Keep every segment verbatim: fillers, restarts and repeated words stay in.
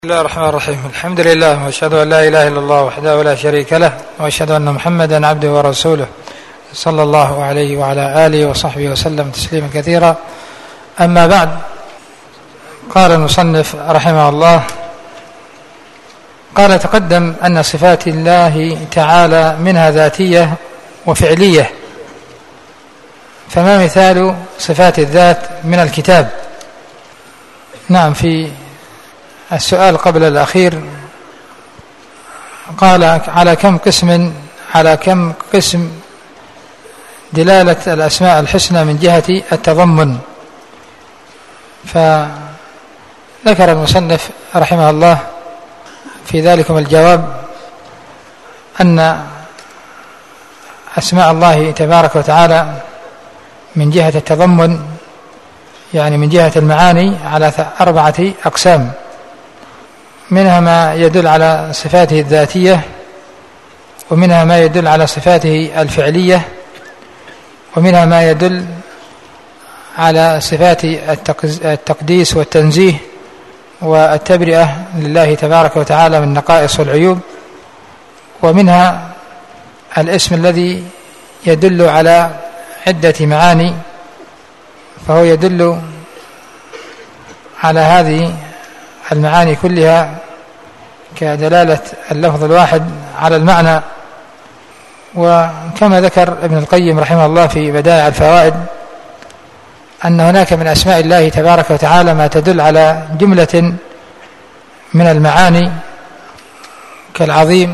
بسم الله الرحمن الرحيم. الحمد لله وأشهد أن لا إله إلا الله وحده لا شريك له، وأشهد أن محمدا عبده ورسوله صلى الله عليه وعلى آله وصحبه وسلم تسليما كثيرا. أما بعد، قال المصنف رحمه الله: قال تقدم أن صفات الله تعالى منها ذاتية وفعلية، فما مثال صفات الذات من الكتاب؟ نعم، في السؤال قبل الأخير قال على كم قسم على كم قسم دلالة الأسماء الحسنى من جهة التضمن، فذكر المصنف رحمه الله في ذلكم الجواب أن أسماء الله تبارك وتعالى من جهة التضمن، يعني من جهة المعاني، على أربعة أقسام. منها ما يدل على صفاته الذاتية، ومنها ما يدل على صفاته الفعلية، ومنها ما يدل على صفات التقديس والتنزيه والتبرئة لله تبارك وتعالى من النقائص والعيوب، ومنها الاسم الذي يدل على عدة معاني، فهو يدل على هذه المعاني كلها كدلالة اللفظ الواحد على المعنى. وكما ذكر ابن القيم رحمه الله في بدائع الفوائد أن هناك من أسماء الله تبارك وتعالى ما تدل على جملة من المعاني كالعظيم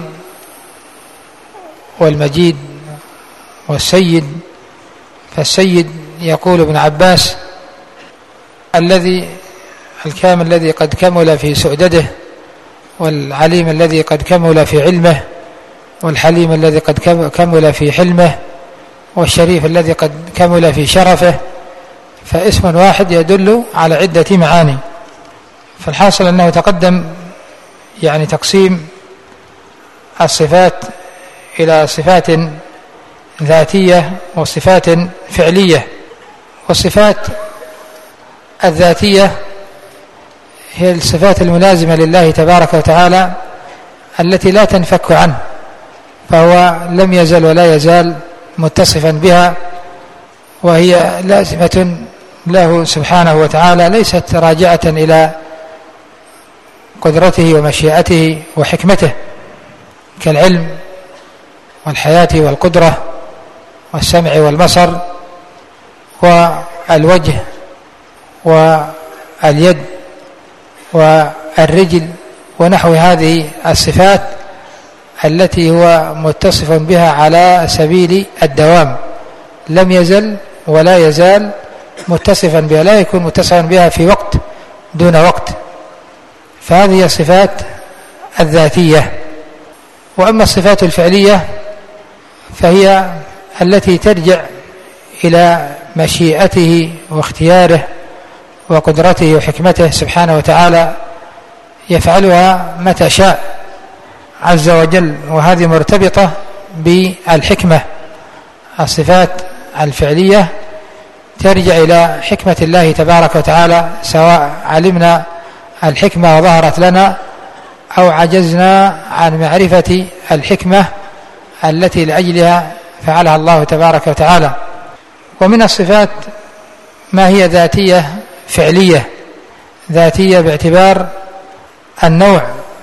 والمجيد والسيد. فالسيد يقول ابن عباس: الذي الكامل الذي قد كمل في سؤدده، والعليم الذي قد كمل في علمه، والحليم الذي قد كمل في حلمه، والشريف الذي قد كمل في شرفه. فاسم واحد يدل على عدة معاني. فالحاصل أنه تقدم يعني تقسيم الصفات إلى صفات ذاتية وصفات فعلية. والصفات الذاتية هي الصفات الملازمة لله تبارك وتعالى التي لا تنفك عنه، فهو لم يزل ولا يزال متصفا بها، وهي لازمة له سبحانه وتعالى، ليست راجعة إلى قدرته ومشيئته وحكمته، كالعلم والحياة والقدرة والسمع والبصر والوجه واليد والرجل ونحو هذه الصفات التي هو متصف بها على سبيل الدوام، لم يزل ولا يزال متصفا بها، لا يكون متصفا بها في وقت دون وقت. فهذه الصفات الذاتية. وأما الصفات الفعلية فهي التي ترجع إلى مشيئته واختياره وقدرته وحكمته سبحانه وتعالى، يفعلها متى شاء عز وجل، وهذه مرتبطة بالحكمة. الصفات الفعلية ترجع إلى حكمة الله تبارك وتعالى، سواء علمنا الحكمة وظهرت لنا أو عجزنا عن معرفة الحكمة التي لأجلها فعلها الله تبارك وتعالى. ومن الصفات ما هي ذاتية فعلية، ذاتية باعتبار النوع،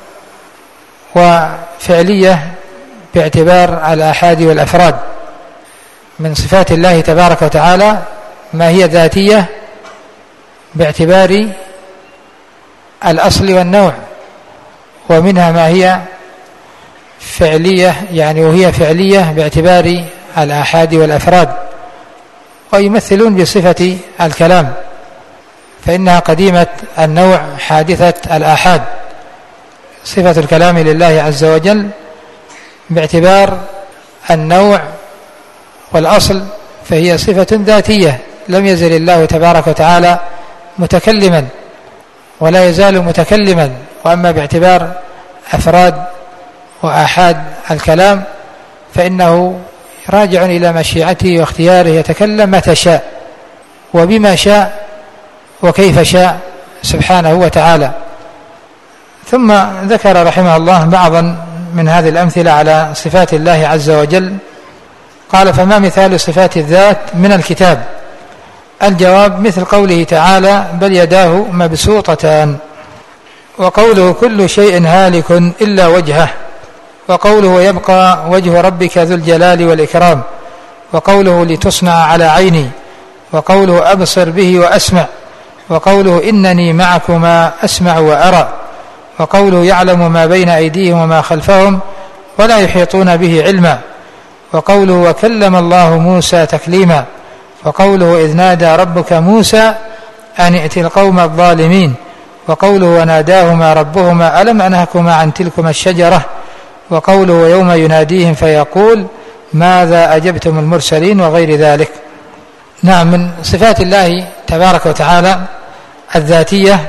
وفعلية باعتبار الآحاد والأفراد. من صفات الله تبارك وتعالى ما هي ذاتية باعتبار الأصل والنوع، ومنها ما هي فعلية يعني وهي فعلية باعتبار الآحاد والأفراد. ويمثلون بصفة الكلام، فإنها قديمة النوع حادثة الآحاد. صفة الكلام لله عز وجل باعتبار النوع والأصل فهي صفة ذاتية، لم يزل الله تبارك وتعالى متكلما ولا يزال متكلما. وأما باعتبار أفراد وآحاد الكلام فإنه راجع إلى مشيئته واختياره، يتكلم متى شاء وبما شاء وكيف شاء سبحانه وتعالى. ثم ذكر رحمه الله بعضا من هذه الأمثلة على صفات الله عز وجل. قال: فما مثال صفات الذات من الكتاب؟ الجواب: مثل قوله تعالى: بل يداه مبسوطتان، وقوله: كل شيء هالك إلا وجهه، وقوله: يبقى وجه ربك ذو الجلال والإكرام، وقوله: لتصنع على عيني، وقوله: أبصر به وأسمع، وقوله: إنني معكما أسمع وأرى، وقوله: يعلم ما بين أيديهم وما خلفهم ولا يحيطون به علما، وقوله: وكلم الله موسى تكليما، وقوله: إذ نادى ربك موسى أن ائت القوم الظالمين، وقوله: وناداهما ربهما ألم أنهكما عن تلكما الشجرة، وقوله: يوم يناديهم فيقول ماذا أجبتم المرسلين، وغير ذلك. نعم، من صفات الله تبارك وتعالى الذاتية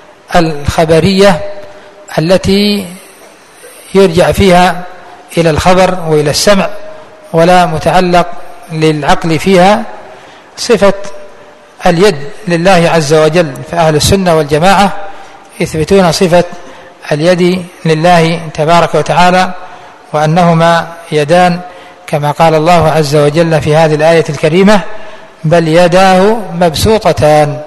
الخبرية التي يرجع فيها إلى الخبر وإلى السمع ولا متعلق للعقل فيها، صفة اليد لله عز وجل. فأهل السنة والجماعة يثبتون صفة اليد لله تبارك وتعالى، وأنهما يدان، كما قال الله عز وجل في هذه الآية الكريمة: بل يداه مبسوطتان.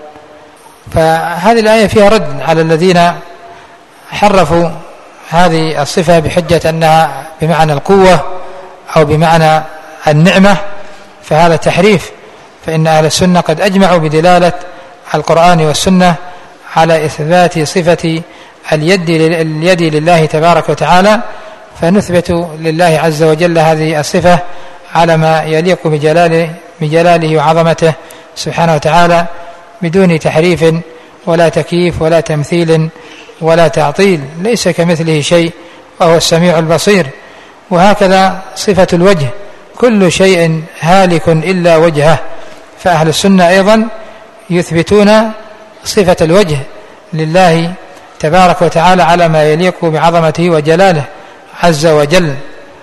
فهذه الآية فيها رد على الذين حرفوا هذه الصفة بحجة أنها بمعنى القوة أو بمعنى النعمة، فهذا تحريف. فإن أهل السنة قد أجمعوا بدلالة القرآن والسنة على إثبات صفة اليد اليد لله تبارك وتعالى، فنثبت لله عز وجل هذه الصفة على ما يليق بجلاله, بجلاله وعظمته سبحانه وتعالى، بدون تحريف ولا تكييف ولا تمثيل ولا تعطيل. ليس كمثله شيء وهو السميع البصير. وهكذا صفة الوجه: كل شيء هالك إلا وجهه. فأهل السنة أيضا يثبتون صفة الوجه لله تبارك وتعالى على ما يليق بعظمته وجلاله عز وجل.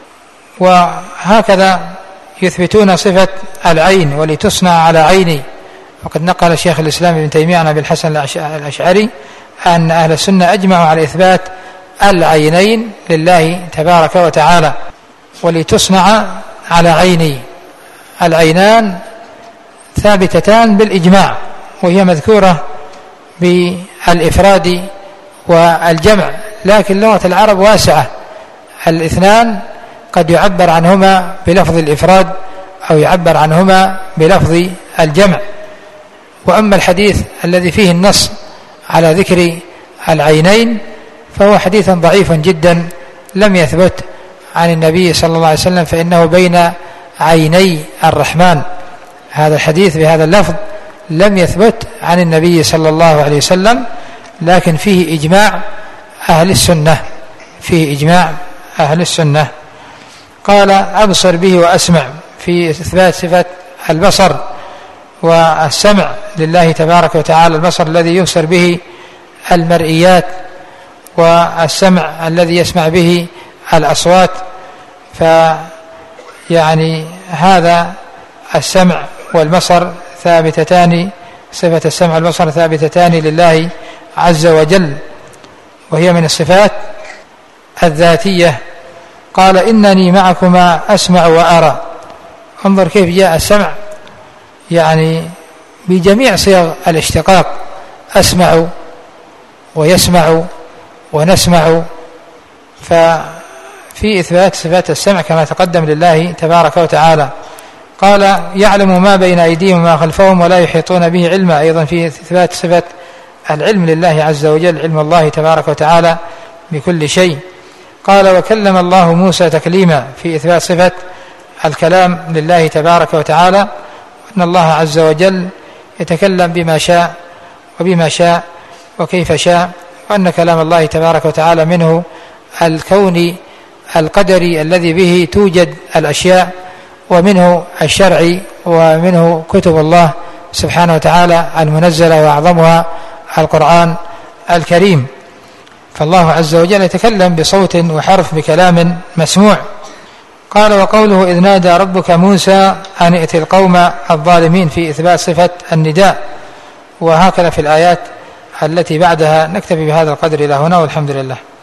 وهكذا يثبتون صفة العين: ولتصنع على عيني. وقد نقل شيخ الإسلام ابن تيمية عن أبي الحسن الأشعري أن أهل السنة أجمعوا على إثبات العينين لله تبارك وتعالى. ولتصنع على عيني، العينان ثابتتان بالإجماع، وهي مذكورة بالإفراد والجمع، لكن لغة العرب واسعة، الاثنان قد يعبر عنهما بلفظ الإفراد أو يعبر عنهما بلفظ الجمع. وأما الحديث الذي فيه النص على ذكر العينين فهو حديث ضعيف جدا لم يثبت عن النبي صلى الله عليه وسلم، فإنه بين عيني الرحمن. هذا الحديث بهذا اللفظ لم يثبت عن النبي صلى الله عليه وسلم، لكن فيه إجماع أهل السنة فيه إجماع أهل السنة. قال: أبصر به وأسمع، في إثبات صفة البصر والسمع لله تبارك وتعالى. البصر الذي يبصر به المرئيات، والسمع الذي يسمع به الأصوات. فيعني هذا السمع والبصر ثابتتان، صفة السمع والبصر ثابتتان لله عز وجل، وهي من الصفات الذاتية. قال: إنني معكما أسمع وأرى. انظر كيف جاء السمع يعني بجميع صيغ الاشتقاق: أسمع ويسمع ونسمع. ففي إثبات صفات السمع كما تقدم لله تبارك وتعالى. قال: يعلم ما بين أيديهم وما خلفهم ولا يحيطون به علما، أيضا في إثبات صفة العلم لله عز وجل، علم الله تبارك وتعالى بكل شيء. قال: وكلم الله موسى تكليما، في إثبات صفة الكلام لله تبارك وتعالى، أن الله عز وجل يتكلم بما شاء وبما شاء وكيف شاء، وأن كلام الله تبارك وتعالى منه الكوني القدري الذي به توجد الأشياء، ومنه الشرعي، ومنه كتب الله سبحانه وتعالى المنزلة وأعظمها القرآن الكريم. فالله عز وجل يتكلم بصوت وحرف بكلام مسموع. قال: وقوله: إذ نادى ربك موسى أن ائت القوم الظالمين، في إثبات صفة النداء. وهكذا في الآيات التي بعدها. نكتفي بهذا القدر إلى هنا والحمد لله.